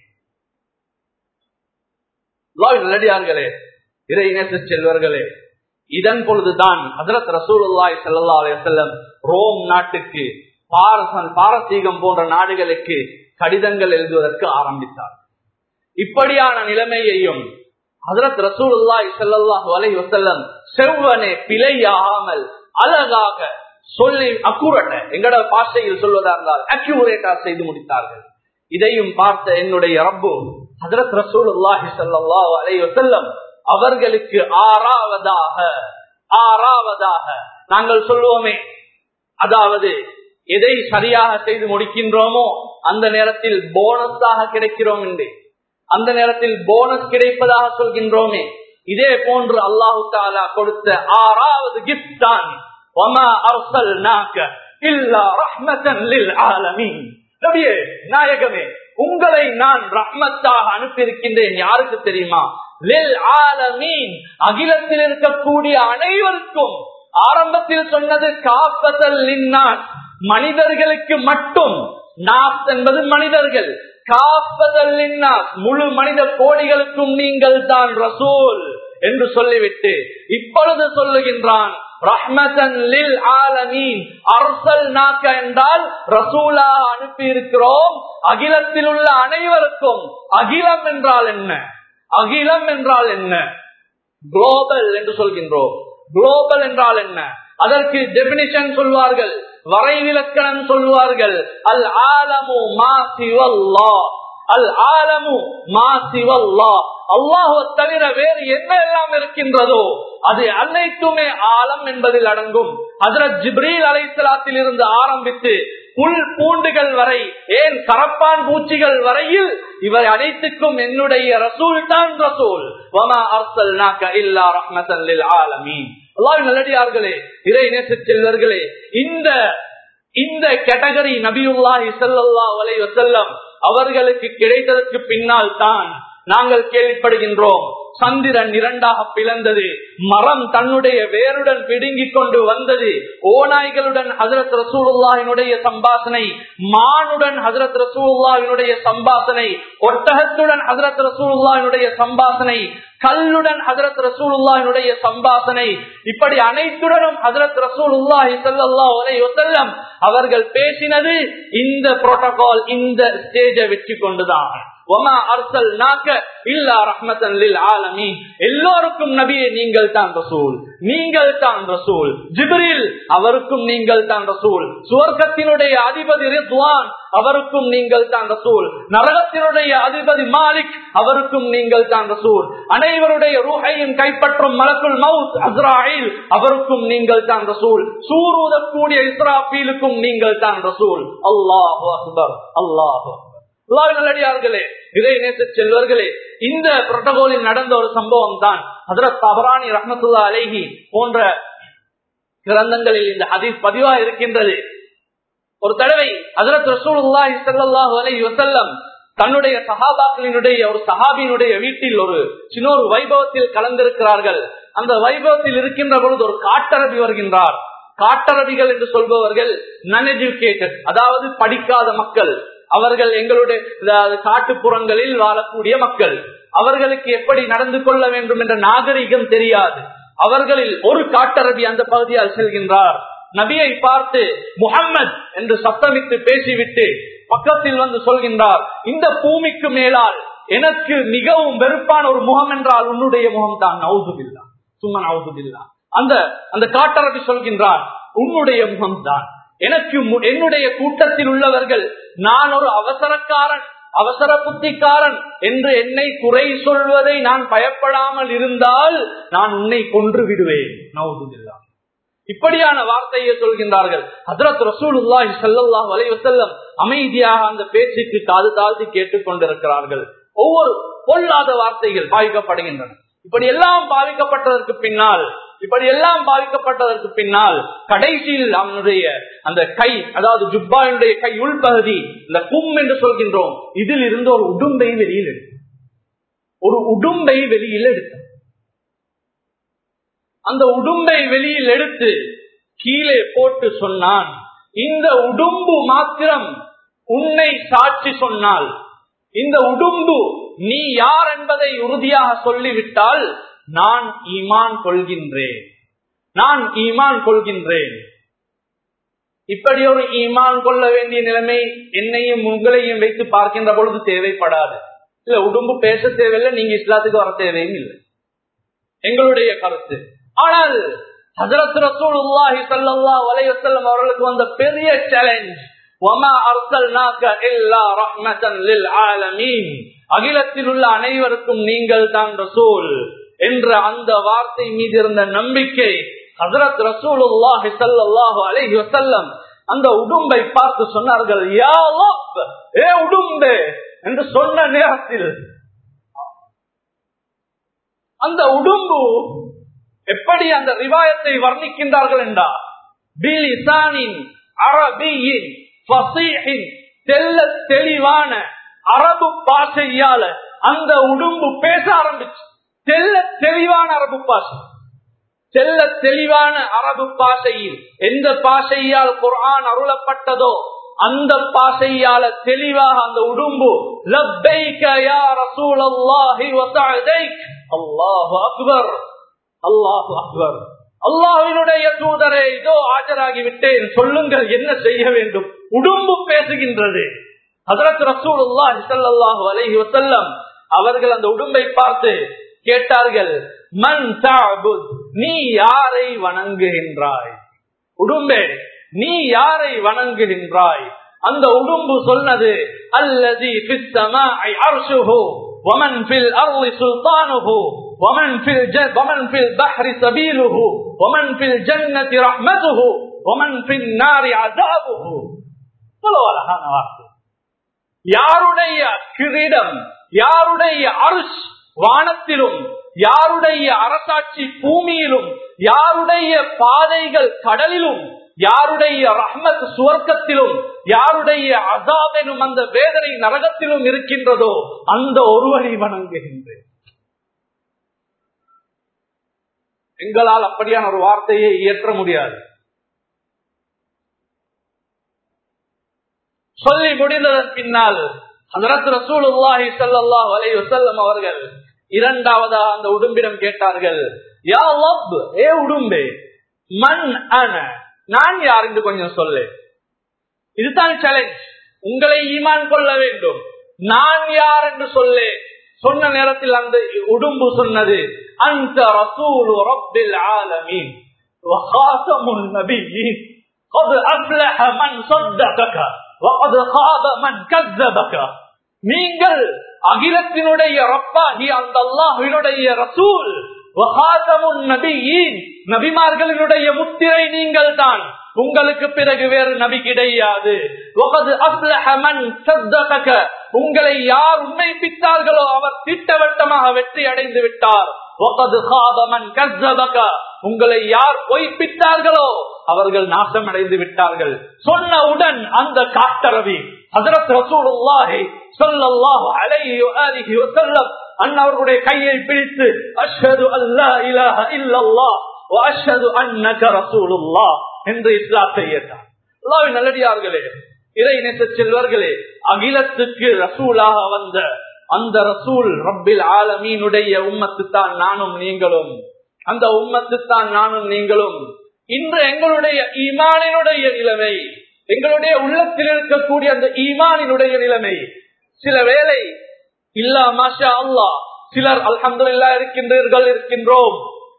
A: நல்லடியார்களே, இறை நேச செல்வர்களே, இதன் பொழுதுதான் ஹஜ்ரத் ரசூலுல்லாஹி ஸல்லல்லாஹு அலைஹி வஸல்லம் ரோம் நாட்டுக்கு, பாரசன் பாரசீகம் போன்ற நாடுகளுக்கு கடிதங்கள் எழுதுவதற்கு ஆரம்பித்தார். இப்படியான நிலைமையையும் ஹஜ்ரத் ரசூலுல்லாஹி ஸல்லல்லாஹு அலைஹி வஸல்லம் செவ்வனே பிழையாகாமல் அழகாக சொல்லி அக்குரட்ட, எங்கட பாஷையில் சொல்வதா இருந்தால் அக்யூரேட்டா செய்து முடித்தார்கள். இதையும் பார்த்த என்னுடைய ரப்பு ஹஜ்ரத் ரசூலுல்லாஹி ஸல்லல்லாஹு அலைஹி வஸல்லம் அவர்களுக்கு ஆறாவதாக ஆறாவதாக நாங்கள் சொல்லுவோமே, அதாவது எதை சரியாக செய்து முடிக்கின்றோமோ அந்த நேரத்தில் போனஸாக கிடைக்கிறோம் என்று, அந்த நேரத்தில் போனஸ் கிடைப்பதாக சொல்கின்றோமே, இதே போன்று அல்லாஹு தஆலா கொடுத்த ஆறாவது கிஃப்ட் தான் வமா அர்ஸல்நாக இல்லா ரஹ்மத்தன் லில் ஆலமீன். நபியே, நாயகமே, உங்களை நான் ரஹ்மத்தாக அனுப்பியிருக்கின்றேன். யாருக்கு தெரியுமா? லில் ஆலமீன், அகிலத்தில் இருக்கக்கூடிய அனைவருக்கும். ஆரம்பத்தில் சொன்னது காஃபத்தல் லின்னாஸ், மனிதர்களுக்கு மட்டும். நாஸ் என்பது மனிதர்கள். காஃபத்தல் லின்னாஸ், முழு மனித கோடிகளுக்கும் நீங்கள் தான் ரசூல் என்று சொல்லிவிட்டு இப்பொழுது சொல்லுகின்றான் ரஹ்மத்தன் லில் ஆலமீன். அர்ஸல்நாக என்றால் ரசூலா அனுப்பி இருக்கிறோம் அகிலத்தில் உள்ள அனைவருக்கும். அகிலம் என்றால் என்ன? அகிலம் என்றால் என்ன? குளோபல் என்று சொல்கின்றோம். குளோபல் என்றால் என்ன? அதற்கு டெபினிஷன் சொல்வார்கள், வரைவிலக்கணம் சொல்வார்கள். அல் ஆலமு மா சிவல்லாஹ், அல் ஆலமு மா சிவல்லாஹ், அல்லாஹ்வை தவிர வேறு என்ன எல்லாம் இருக்கின்றதோ அது அனைத்துமே ஆலம் என்பதில் அடங்கும். ஹஜ்ரத் ஜிப்ரீல் அலைஹிஸ்ஸலாத்தில் இருந்து ஆரம்பித்து புல் பூண்டுகள் வரை, ஏன் கரப்பான் பூச்சிகள் வரையில் இவை அனைத்துக்கும் என்னுடைய ரசூல் தான் ரசூல். வமா அர்ஸல்நாக இல்லா ரஹ்மத்தன் லில் ஆலமீன். அல்லாஹ்வின் நல்லடியார்களே, இறை நேச செல்வர்களே, இந்த இந்த கேட்டகரி நபியுல்லாஹி ஸல்லல்லாஹு அலைஹி வஸல்லம் அவர்களுக்கு கிடைத்ததற்கு பின்னால் தான் நாங்கள் கேள்விப்படுகின்றோம் சந்திரன் இரண்டாக பிளந்தது, மரம் தன்னுடைய வேருடன் பிடுங்கிக் கொண்டு வந்தது. ஓநாய்களுடன் ஹஜ்ரத் ரசூலுல்லாஹினுடைய சம்பாஷணை, மானுடன் ஹஜ்ரத் ரசூலுல்லாஹினுடைய சம்பாஷணை, ஒட்டகத்துடன் ஹஜ்ரத் ரசூலுல்லாஹினுடைய சம்பாஷணை, கல்லுடன் ஹஜ்ரத் ரசூலுல்லாஹினுடைய சம்பாஷணை, இப்படி அனைத்துடனும் ஹஜ்ரத் ரசூலுல்லாஹி ஸல்லல்லாஹு அலைஹி வஸல்லம் அவர்கள் பேசினது இந்த புரோட்டோகால், இந்த ஸ்டேஜை வெற்றி கொண்டுதான். எல்லோருக்கும் நபியே நீங்கள் தான் ரசூல், நீங்கள் தான் ரசூல். ஜிப்ரீல் அவருக்கும் நீங்கள் தான் ரசூல். சுவர்க்கத்தினுடைய அதிபதி ரித்வான் அவருக்கும் நீங்கள் தான் ரசூல். நரகத்தினுடைய அதிபதி மாலிக் அவருக்கும் நீங்கள் தான் ரசூல். அனைவருடைய ரூஹையும் கைப்பற்றும் மலக்குல் மவுத் அஸ்ராயில் அவருக்கும் நீங்கள் தான் ரசூல். சூரூதக்கூடிய இஸ்ராபீலுக்கும் நீங்கள் தான் ரசூல். அல்லாஹு அக்பர், அல்லாஹு நல்லடியார்களே, இதை நேச செல்வர்களே, இந்த புரோட்டோகாலில் நடந்த ஒரு சம்பவம் தான் ஹஜ்ரத் தபரானி ரஹ்மத்துல்லாஹி அலைஹி போன்ற கிரந்தங்களில் இந்த ஹதீஸ் பதிவா இருக்கின்றது. ஒரு தடவை ஹஜ்ரத் ரசூலுல்லாஹி ஸல்லல்லாஹு அலைஹி வஸல்லம் தன்னுடைய சஹாபாக்களினுடைய ஒரு சஹாபியினுடைய வீட்டில் ஒரு சின்ன ஒரு வைபவத்தில் கலந்திருக்கிறார்கள். அந்த வைபவத்தில் இருக்கின்ற பொழுது ஒரு காட்டரபி வருகின்றார். காட்டரபிகள் என்று சொல்பவர்கள் நான் எஜுகேட்டட், அதாவது படிக்காத மக்கள். அவர்கள் எங்களுடைய காட்டுப்புறங்களில் வாழக்கூடிய மக்கள். அவர்களுக்கு எப்படி நடந்து கொள்ள வேண்டும் என்ற நாகரிகம் தெரியாது. அவர்களில் ஒரு காட்டரபி அந்த பகுதியால் செல்கின்றார். நபியை பார்த்து முஹம்மத் என்று சத்தமிட்டு பேசிவிட்டு பக்கத்தில் வந்து சொல்கின்றார், இந்த பூமிக்கு மேலால் எனக்கு மிகவும் வெறுப்பான ஒரு முகம் என்றால் உன்னுடைய முகம் தான். நவுதுபில்லா, சும்மா நவுதுபில்லா. அந்த அந்த காட்டரபி சொல்கின்றார், உன்னுடைய முகம் தான். எனக்கு என்னுடைய கூட்டத்தில் உள்ளவர்கள் நான் ஒரு அவசரக்காரன், அவசர புத்திக்காரன் என்று என்னை குறை சொல்வதை நான் பயப்படாமல் இருந்தால் நான் உன்னை கொன்று விடுவேன். நவுதுபில்லா. இப்படியான வார்த்தையை சொல்கின்றார்கள். ஹஜ்ரத் ரசூலுல்லாஹி ஸல்லல்லாஹு அலைஹி வஸல்லம் அமைதியாக அந்த பேச்சுக்கு காது தாழ்த்தி கேட்டுக் கொண்டிருக்கிறார்கள். ஒவ்வொரு பொல்லாத வார்த்தைகள் பாவிக்கப்படுகின்றன. இப்படி எல்லாம் பாவிக்கப்பட்டதற்கு பின்னால் இப்படி எல்லாம் பாதிக்கப்பட்டதற்கு பின்னால் கடைசியில் அவனுடைய அந்த கை, அதாவது ஜுப்பாயினுடைய கை உள்பகுதி, இந்த கும் என்று சொல்கின்றோம், இதில் இருந்து ஒரு உடும்பை வெளியில் எடுத்து ஒரு உடும்பை வெளியில் எடுத்த அந்த உடும்பை வெளியில் எடுத்து கீழே போட்டு சொன்னான், இந்த உடும்பு மாத்திரம் உன்னை சாட்சி சொன்னால், இந்த உடும்பு நீ யார் என்பதை உறுதியாக சொல்லிவிட்டால் நான் ஈமான் கொள்கின்றேன், நான் ஈமான் கொள்கின்றேன். இப்படி ஒரு ஈமான் கொள்ள வேண்டிய நிலைமை என்னையும் உங்களையும் வைத்து பார்க்கின்ற பொழுது தேவைப்படாது. இல்ல, உடும்பு பேச தேவையில்லை, நீங்க இஸ்லாத்துக்கு வர தேவையும் இல்லை, எங்களுடைய கருத்து. ஆனால் ஹஜ்ரத் ரசூலுல்லாஹி ஸல்லல்லாஹு அலைஹி வஸல்லம் அவர்களுக்கு வந்த பெரிய சேலஞ்ச், வமா அர்ஸல்நாக இல்லா ரஹ்மத்தன் லில் ஆலமீன், அகிலத்தில் உள்ள அனைவருக்கும் நீங்கள் தான் ரசூல் என்ற அந்த வார்த்தை மீது இருந்த நம்பிக்கை ஹஜ்ரத் ரசூலுல்லாஹி ஸல்லல்லாஹு அலைஹி வஸல்லம் அந்த உடும்பை பார்த்து சொன்னார்கள், யா லப், ஏ உடும்பே என்று சொன்ன நேரத்தில் அந்த உடும்பு எப்படி அந்த ரிவாயத்தை வர்ணிக்கின்றார்கள் என்றால், பிலிசானின் அரபியின் ஃபஸீஹின், தெல்ல தெளிவான அரபு பாஷையால அந்த உடும்பு பேச ஆரம்பிச்சு. தெல்ல தெளிவான அரபு பாஷை, தெல்ல தெளிவான அரபு பாஷையில் எந்த பாஷையால் குர்ஆன் அருளப்பட்டதோ அந்த பாஷையால தெளிவாக அந்த உடும்பு லப்பைக யா ரசூலல்லாஹி வ தஅதைக், அல்லாஹு அக்பர், அல்லாஹு அக்பர், அல்லாஹ்வினுடைய தூதரே இதோ ஆஜராகி விட்டேன், சொல்லுங்கள் என்ன செய்ய வேண்டும். உடும்பு பேசுகின்றது. ஹஜ்ரத் ரசூலுல்லாஹி ஸல்லல்லாஹு அலைஹி வஸல்லம் அவர்கள் அந்த உடும்பை பார்த்து கேட்டார்கள், மன் தஅபுத், நீ யாரை வணங்குகின்றாய்? உடும்பே, நீ யாரை வணங்குகின்றாய்? அந்த உடும்பு சொன்னது, அல்லதி ஃபிஸ் ஸமாஇ அர்ஷுஹு வமன் ஃபில் அர்ளி சுல்தானுஹு வமன் ஃபில் ஜன் வமன் ஃபில் பஹ்ரி சபீலுஹு வமன் ஃபில் ஜன்னதி ரஹ்மத்துஹு வமன் ஃபின் நாரி அஸாபுஹு. அழகான வார்த்தை. யாருடைய கிரீடம், யாருடைய அர்ஷ் வானத்திலும், யாருடைய அரசாட்சி பூமியிலும், யாருடைய பாதைகள் கடலிலும், யாருடைய ரஹ்மத் சுவர்க்கத்திலும், யாருடைய அஸாப் எனும் அந்த வேதனை நரகத்திலும் இருக்கின்றதோ அந்த ஒருவரை வணங்குகின்றேன். எங்களால் அப்படியான ஒரு வார்த்தையை இயற்ற முடியாது. சொல்லி முடிந்ததன் பின்னால் ஹஜ்ரத் ரசூலுல்லாஹி ஸல்லல்லாஹு அலைஹி வஸல்லம் அவர்கள் இரண்டாவதா அந்த உடும்பிடம் கேட்டார்கள், யா ரப், ஏ உடும்பே, மன் அன, நான் யார் என்று கொஞ்சம் சொல்லு. இதுதான் சேலஞ்ச். உங்களை ஈமான் கொள்ள வேண்டும், நான் யார் என்று சொல்லு. சொன்ன நேரத்தில் அந்த உடும்பு சொன்னது, அந்த ரசூலு ரப்பில் ஆலமீன் வ காதமுன் நபிய்யீன் قد أفلح من صدقك وقد خاب من كذبك. நீங்கள் அகிலத்தினுடைய ரப்பாகி அந்த அல்லாஹ்வினுடைய ரசூல், வ காதமுன் நபிய்யீன், நபிமார்களினுடைய முத்திரை நீங்கள் தான், உங்களுக்கு பிறகு வேறு நபி கிடையாது. உங்களை யார் உண்மைப்பித்தார்களோ அவர் திட்டவட்டமாக வெற்றி அடைந்து விட்டார். உங்களை யார் பொய்ப்பித்தார்களோ அவர்கள் நாசம் அடைந்து விட்டார்கள். சொன்னவுடன் அந்த காட்டரவி ஹஜ்ரத் ரசூலுல்லாஹி ஸல்லல்லாஹு அலைஹி வஆலிஹி வஸல்லம் அன்னவர்களுடைய கையை பிடித்து அஷ்ஹது அல்லா இலாஹ இல்லல்லாஹ் வ அஷ்ஹது அன்னக ரசூலுல்லாஹ் என்று இஸ்லாத்தை ஏற்றார். அல்லாஹ்வின் நல்லடியார்களே, இறை நேச செல்வர்களே, அகிலத்துக்கு ரசூலாக வந்த அந்த ரசூல் ரப்பில் ஆலமீனுடைய உம்மத்து தான் நானும் நீங்களும். அந்த உம்மத்து தான் நானும் நீங்களும். இன்று எங்களுடைய ஈமானினுடைய நிலைமை, எங்களுடைய உள்ளத்தில் இருக்கக்கூடிய அந்த ஈமானினுடைய நிலைமை, சில வேளை இல்லா மாஷா அல்லாஹ் சிலர் அல்ஹம்துலில்லாஹ் இருக்கின்றீர்கள் இருக்கின்றோம்.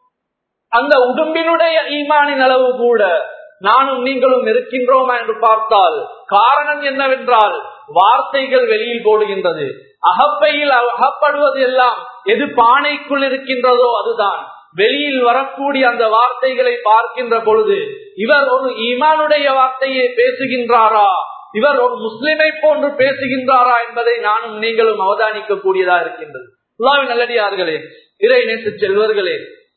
A: அந்த உடும்பினுடைய ஈமானின் அளவு கூட நானும் நீங்களும் இருக்கின்றோமா என்று பார்த்தால் காரணம் என்னவென்றால் வார்த்தைகள் வெளியில் போடுகின்றது. அகப்பையில் அகப்படுவது எல்லாம் எது பானைக்குள் இருக்கின்றதோ அதுதான். வெளியில் வரக்கூடிய அந்த வார்த்தைகளை பார்க்கின்ற பொழுது இவர் ஒரு ஈமானுடைய வார்த்தையை பேசுகின்றாரா, இவர் ஒரு முஸ்லிமை போன்று பேசுகின்றாரா என்பதை நானும் நீங்களும் அவதானிக்க கூடியதா இருக்கின்றது. அல்லாஹ்வின் நல்லடியார்களே, இறை நேச செல்வர்களே,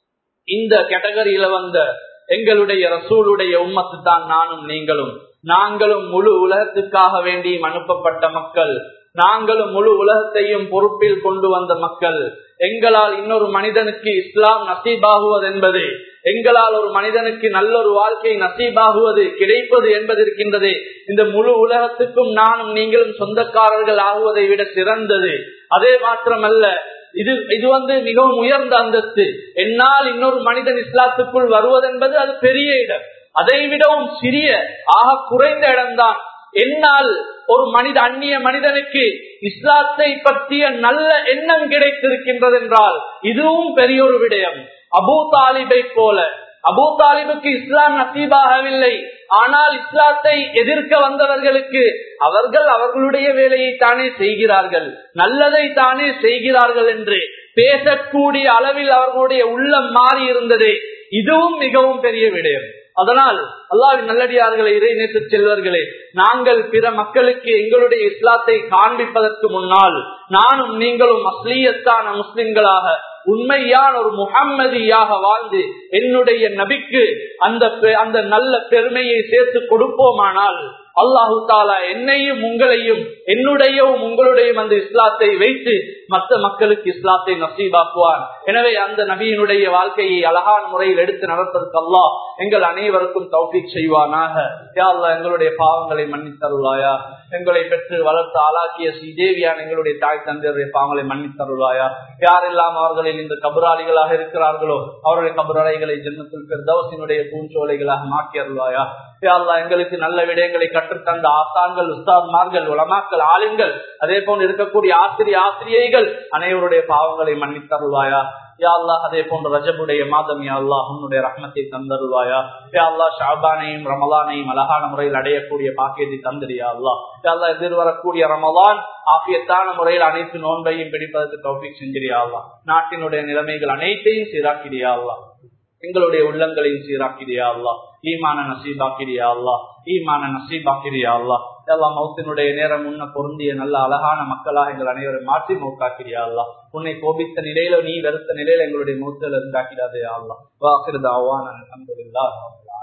A: இந்த கேட்டகரியில வந்த எங்களுடைய ரசூலுடைய உம்மத்து தான் நானும் நீங்களும். நாங்களும் முழு உலகத்துக்காக வேண்டியும் அனுப்பப்பட்ட மக்கள், நாங்களும் முழு உலகத்தையும் பொறுப்பில் கொண்டு வந்த மக்கள். எங்களால் இன்னொரு மனிதனுக்கு இஸ்லாம் நசீபாகுவது என்பது, எங்களால் ஒரு மனிதனுக்கு நல்ல ஒரு வாழ்க்கை நசீபாகுவது கிடைப்பது என்பது இருக்கின்றது. இந்த முழு உலகத்துக்கும் நானும் நீங்களும் சொந்தக்காரர்கள் ஆகுவதை விட சிறந்தது. அதே மாத்திரமல்ல, இது இது வந்து மிகவும் உயர்ந்த அந்தஸ்து. என்னால் இன்னொரு மனிதன் இஸ்லாத்துக்குள் வருவதென்பது அது பெரிய இடம். அதை விடவும் சிறிய ஆக குறைந்த இடம்தான் என்னால் ஒரு மனித அந்நிய மனிதனுக்கு இஸ்லாத்தை பற்றிய நல்ல எண்ணம் கிடைத்திருக்கின்றது என்றால் இதுவும் பெரிய ஒரு விடயம். அபூ தாலிபை போல, அபூ தாலிபுக்கு இஸ்லாம் நசீபாகவில்லை, ஆனால் இஸ்லாத்தை எதிர்க்க வந்தவர்களுக்கு அவர்கள் அவர்களுடைய வேலையை தானே செய்கிறார்கள், நல்லதை தானே செய்கிறார்கள் என்று பேசக்கூடிய அளவில் அவர்களுடைய உள்ளம் மாறி இருந்தது. இதுவும் மிகவும் பெரிய விடயம். அதனால் அல்லாஹ்வின் நல்லடியார்களே, இறை நேச செல்வர்களே, நாங்கள் பிற மக்களுக்கு எங்களுடைய இஸ்லாத்தை காண்பிப்பதற்கு முன்னால் நானும் நீங்களும் அஸ்லியத்தான முஸ்லிம்களாக உண்மையான ஒரு முஹம்மதியாக வாழ்ந்து என்னுடைய நபிக்கு அந்த அந்த நல்ல பெருமையை சேர்த்து கொடுப்போமானால் அல்லாஹு தாலா என்னையும் உங்களையும் என்னுடையவும் உங்களுடையும் அந்த இஸ்லாத்தை வைத்து மற்ற மக்களுக்கு இஸ்லாத்தை நசீபாக்குவான். எனவே அந்த நபியினுடைய வாழ்க்கையை அழகான முறையில் எடுத்து நடப்பதற்கு அல்லாஹ் எங்கள் அனைவருக்கும் தௌஃபீக் செய்வானாக. யா அல்லாஹ், எங்களுடைய பாவங்களை மன்னித்தருள்வாயா. எங்களை பெற்று வளர்த்து ஆளாக்கிய ஸ்ரீதேவியான எங்களுடைய தாய் தந்தையருடைய பாவங்களை மன்னித்தருள்வாயா. யாரெல்லாம் அவர்களில் இந்த கபராளிகளாக இருக்கிறார்களோ அவருடைய கபரறைகளை ஜன்னத்துல் ஃபிர்தௌஸினுடைய பூஞ்சோலைகளாக மாற்றி அருள்வாயா. யா அல்லாஹ், எங்களுக்கு நல்ல விடயங்களை கற்றுத்தந்த ஆசான்கள், உஸ்தாத்மார்கள், உலமாக்கள், ஆலிம்கள், அதே போன்று இருக்கக்கூடிய ஆசிரிய ஆசிரியைகள் அனைவருடைய பாவங்களை மன்னித்தருள்வாயா. யா அல்லாஹ், அதே போன்று ரஜபுடைய மாதம் யா அல்லாஹ் உன்னுடைய ரஹ்மத்தை தந்தருள்வாயா. யா அல்லாஹ், ஷஅபானையும் ரமலானையும் அழகான முறையில் அடையக்கூடிய பாக்கியத்தை தந்திரியா அல்லாஹ். யா அல்லாஹ், எதிர்வரக்கூடிய ரமலான் ஆஃபியத்தான முறையில் அனைத்து நோன்பையும் பிடிப்பதற்கு தௌஃபீக் செஞ்சிரியா அல்லாஹ். நாட்டினுடைய நிலைமைகள் அனைத்தையும் சீராக்கிறியா அல்லாஹ். எங்களுடைய உள்ளங்களையும் சீராக்கிறியா அல்லாஹ். ஈமான நசீபாக்கிறியா அல்லாஹ். ஈமான நசீபாக்கிறியா அல்லாஹ். எல்லாம் மௌத்தினுடைய நேரம் முன்ன பொருந்திய நல்ல அழகான மக்களாக எங்கள் அனைவரும் மாற்றி மௌத்தாக்கிறியா அல்லாஹ். உன்னை கோபித்த நிலையில, நீ வெறுத்த நிலையில எங்களுடைய மௌத்தில் இருந்தாக்கிடாதே அல்லாஹ். வாஹிர் தஅவானா அல்ஹம்துலில்லாஹி ரப்பில்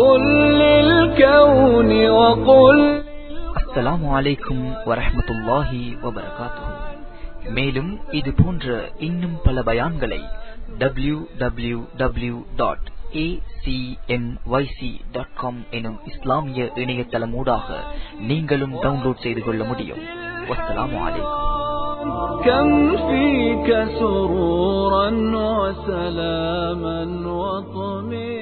A: ஆலமீன்.
B: அஸ்ஸலாமு அலைக்கும் வரஹ்மத்துல்லாஹி வபரகாத்துஹு. மேலும் இது போன்ற இன்னும் பல பயான்களை W W W dot A C M Y C dot com எனும் இஸ்லாமிய இணையதளம் ஊடாக நீங்களும் டவுன்லோட் செய்து கொள்ள முடியும். வஸ்ஸலாமு அலைக்கும்.
C: كم فيك سرورا وسلاما وطمئنانا